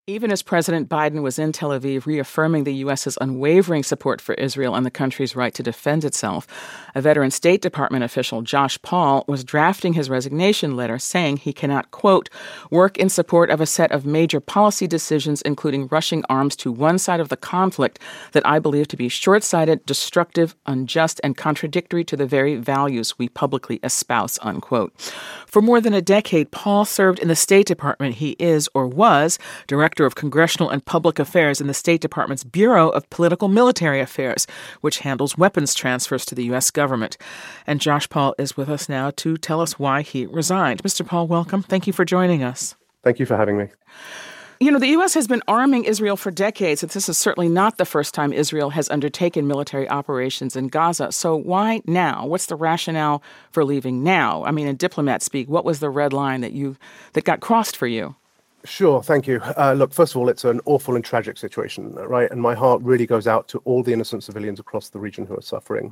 Even as President Biden was in Tel Aviv reaffirming the U.S.'s unwavering support for Israel and the country's right to defend itself, a veteran State Department official, Josh Paul, was drafting his resignation letter saying he cannot, quote, work in support of a set of major policy decisions, including rushing arms to one side of the conflict that I believe to be short-sighted, destructive, unjust, and contradictory to the very values we publicly espouse, unquote. For more than a decade, Paul served in the State Department. He is, or was, Director of Congressional and Public Affairs in the State Department's Bureau of Political Military Affairs, which handles weapons transfers to the U.S. government. And Josh Paul is with us now to tell us why he resigned. Mr. Paul, welcome. Thank you for joining us. Thank you for having me. You know, the U.S. has been arming Israel for decades, and this is certainly not the first time Israel has undertaken military operations in Gaza. So why now? What's the rationale for leaving now? I mean, in diplomat speak, what was the red line that got crossed for you? Sure, thank you. Look, first of all, it's an awful and tragic situation, right? And my heart really goes out to all the innocent civilians across the region who are suffering.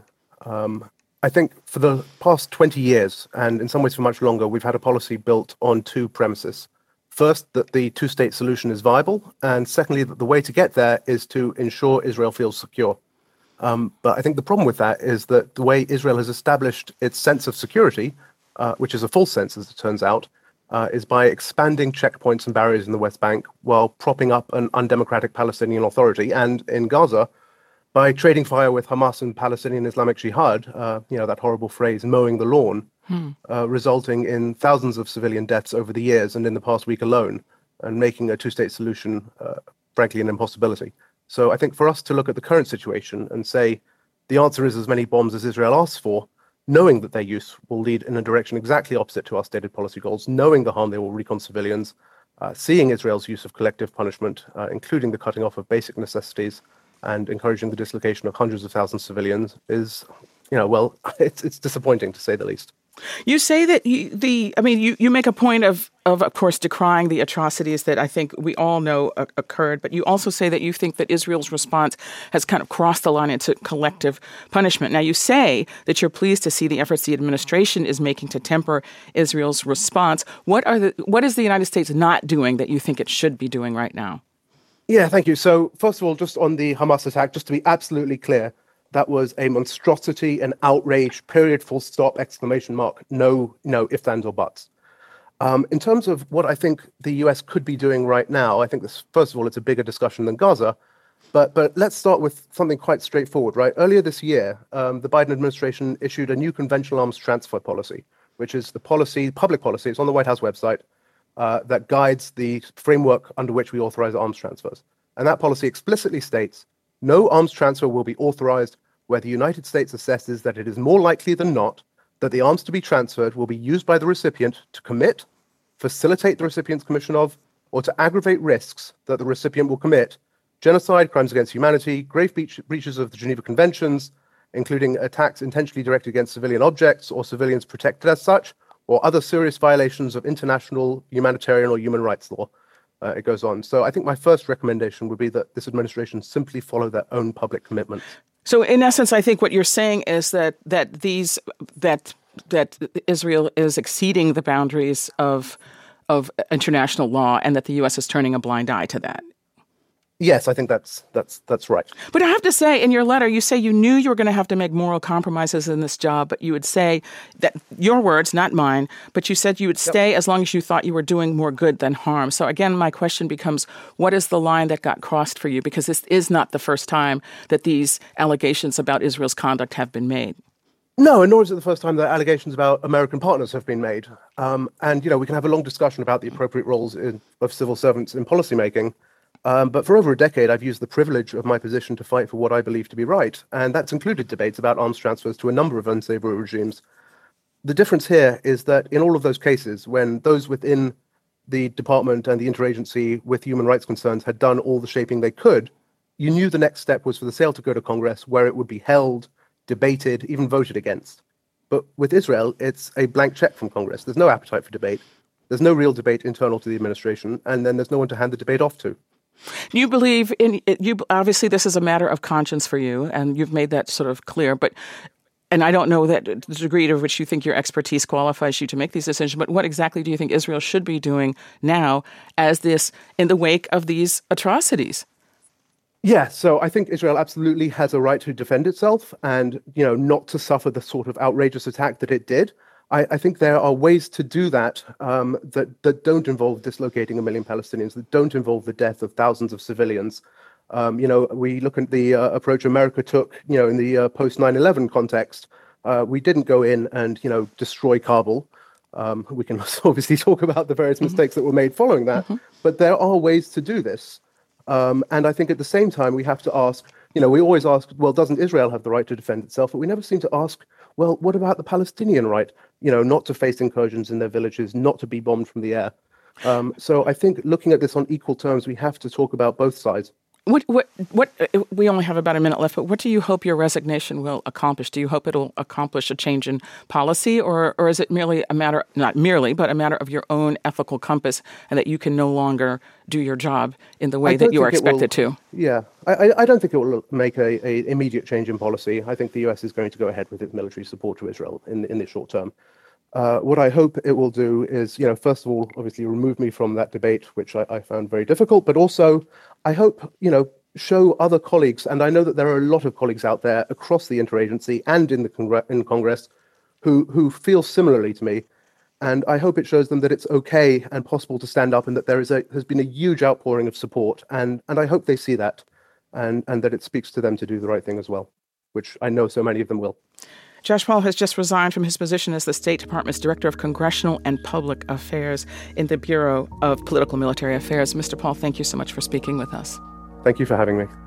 I think for the past 20 years, and in some ways for much longer, we've had a policy built on two premises. First, that the two-state solution is viable, and secondly, that the way to get there is to ensure Israel feels secure. But I think the problem with that is that the way Israel has established its sense of security, which is a false sense, as it turns out, is by expanding checkpoints and barriers in the West Bank while propping up an undemocratic Palestinian Authority, and in Gaza, by trading fire with Hamas and Palestinian Islamic Jihad, that horrible phrase, mowing the lawn, resulting in thousands of civilian deaths over the years and in the past week alone, and making a two-state solution, frankly, an impossibility. So I think for us to look at the current situation and say the answer is as many bombs as Israel asks for, knowing that their use will lead in a direction exactly opposite to our stated policy goals, knowing the harm they will wreak on civilians, seeing Israel's use of collective punishment, including the cutting off of basic necessities and encouraging the dislocation of hundreds of thousands of civilians is, it's disappointing to say the least. You say that you make a point of course, decrying the atrocities that I think we all know occurred, but you also say that you think that Israel's response has kind of crossed the line into collective punishment. Now, you say that you're pleased to see the efforts the administration is making to temper Israel's response. What is the United States not doing that you think it should be doing right now? Yeah, thank you. So, first of all, just on the Hamas attack, just to be absolutely clear, that was a monstrosity, an outrage, period, full stop, exclamation mark, no ifs, ands, or buts. In terms of what I think the US could be doing right now, I think this, first of all, it's a bigger discussion than Gaza, but let's start with something quite straightforward, right? Earlier this year, the Biden administration issued a new conventional arms transfer policy, which is the public policy, it's on the White House website, that guides the framework under which we authorize arms transfers. And that policy explicitly states, no arms transfer will be authorized where the United States assesses that it is more likely than not that the arms to be transferred will be used by the recipient to commit, facilitate the recipient's commission of, or to aggravate risks that the recipient will commit genocide, crimes against humanity, grave breaches of the Geneva Conventions, including attacks intentionally directed against civilian objects or civilians protected as such, or other serious violations of international humanitarian or human rights law. It goes on. So I think my first recommendation would be that this administration simply follow their own public commitments. So in essence, I think what you're saying is that Israel is exceeding the boundaries of international law and that the U.S. is turning a blind eye to that. Yes, I think that's right. But I have to say, in your letter, you say you knew you were going to have to make moral compromises in this job, but you would say that, your words, not mine, but you said you would stay as long as you thought you were doing more good than harm. So again, my question becomes, what is the line that got crossed for you? Because this is not the first time that these allegations about Israel's conduct have been made. No, and nor is it the first time that allegations about American partners have been made. And, we can have a long discussion about the appropriate roles of civil servants in policymaking. But for over a decade, I've used the privilege of my position to fight for what I believe to be right. And that's included debates about arms transfers to a number of unsavory regimes. The difference here is that in all of those cases, when those within the department and the interagency with human rights concerns had done all the shaping they could, you knew the next step was for the sale to go to Congress, where it would be held, debated, even voted against. But with Israel, it's a blank check from Congress. There's no appetite for debate. There's no real debate internal to the administration, and then there's no one to hand the debate off to. You believe in you. Obviously, this is a matter of conscience for you, and you've made that sort of clear. But and I don't know that the degree to which you think your expertise qualifies you to make these decisions, but what exactly do you think Israel should be doing now as this, in the wake of these atrocities? Yeah, so I think Israel absolutely has a right to defend itself and, not to suffer the sort of outrageous attack that it did. I think there are ways to do that that don't involve dislocating 1 million Palestinians, that don't involve the death of thousands of civilians. We look at the approach America took, in the post 9/11 context. We didn't go in and, destroy Kabul. We can obviously talk about the various mistakes that were made following that, but there are ways to do this. And I think at the same time, we have to ask, we always ask, well, doesn't Israel have the right to defend itself? But we never seem to ask, well, what about the Palestinian right, not to face incursions in their villages, not to be bombed from the air? So I think looking at this on equal terms, we have to talk about both sides. What we only have about a minute left, but what do you hope your resignation will accomplish? Do you hope it'll accomplish a change in policy, or is it merely a matter, not merely, but a matter of your own ethical compass, and that you can no longer do your job in the way that you are expected to? Yeah, I don't think it will make a immediate change in policy. I think the US is going to go ahead with its military support to Israel in the short term. What I hope it will do is, first of all, obviously remove me from that debate, which I found very difficult, but also I hope, show other colleagues, and I know that there are a lot of colleagues out there across the interagency and in the Congress who feel similarly to me, and I hope it shows them that it's okay and possible to stand up, and that has been a huge outpouring of support, and I hope they see that, and that it speaks to them to do the right thing as well, which I know so many of them will. Josh Paul has just resigned from his position as the State Department's Director of Congressional and Public Affairs in the Bureau of Political Military Affairs. Mr. Paul, thank you so much for speaking with us. Thank you for having me.